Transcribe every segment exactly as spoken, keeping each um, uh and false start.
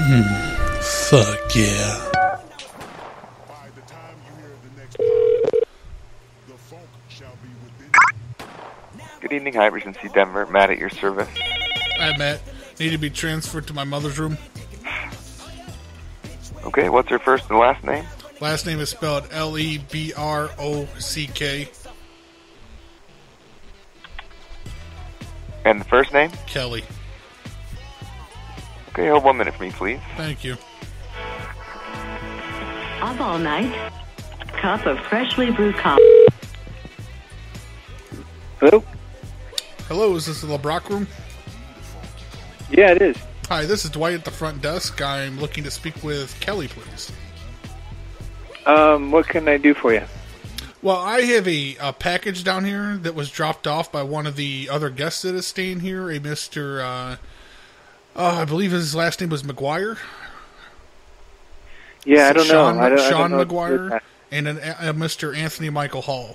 Fuck yeah. Good evening, High Regency Denver. Matt at your service. Hi, Matt. Need to be transferred to my mother's room. Okay, what's her first and last name? Last name is spelled L E B R O C K. And the first name? Kelly. Okay, hold one minute for me, please. Thank you. Up all night. Cup of freshly brewed coffee. Hello? Hello, is this the LeBrock room? Yeah, it is. Hi, this is Dwight at the front desk. I'm looking to speak with Kelly, please. Um, what can I do for you? Well, I have a, a package down here that was dropped off by one of the other guests that is staying here, a Mister Uh, uh, I believe his last name was McGuire. Yeah, I don't Sean, know. I don't, Sean I don't know McGuire and an, a Mister Anthony Michael Hall.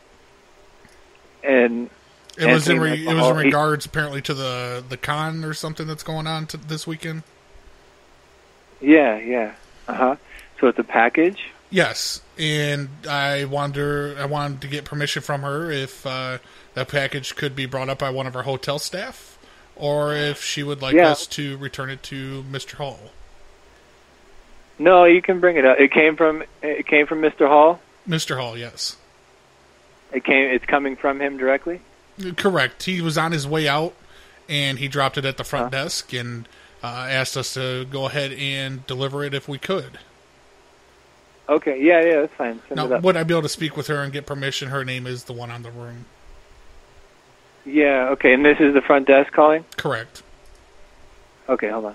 And it was in re, Michael it was Hall, in regards apparently to the the con or something that's going on to this weekend. Yeah, yeah. Uh huh. So it's a package. Yes, and I wonder I wanted to get permission from her if uh, that package could be brought up by one of our hotel staff, or if she would like Yeah. us to return it to Mister Hall. No, you can bring it up. It came from it came from Mister Hall. Mister Hall, yes. It came. It's coming from him directly. Correct. He was on his way out, and he dropped it at the front Huh. desk and uh, asked us to go ahead and deliver it if we could. Okay. Yeah, yeah. That's fine. Send Now, it up. would I be able to speak with her and get permission? Her name is the one on the room. Yeah. Okay. And this is the front desk calling. Correct. Okay. Hold on.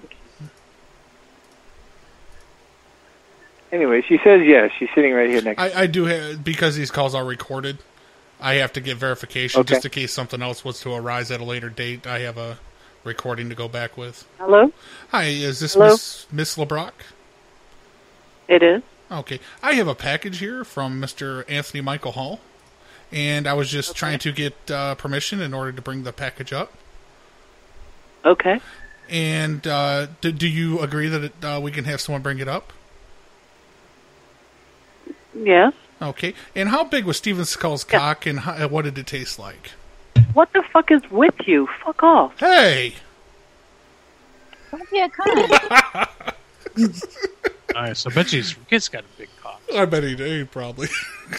Anyway, she says yes. She's sitting right here next. I, I do have, because these calls are recorded, I have to get verification Okay. just in case something else was to arise at a later date. I have a recording to go back with. Hello? Hi, is this Hello? Miss Miss LeBrock? It is. Okay. I have a package here from Mister Anthony Michael Hall, and I was just trying to get uh, permission in order to bring the package up. Okay. And uh, do, do you agree that it, uh, we can have someone bring it up? Yes. Okay. And how big was Steven Skull's cock, and how, what did it taste like? What the fuck is with you? Fuck off. Hey! Don't be a cunt. Nice. I bet you his kid's got a big cock. I bet he did, probably.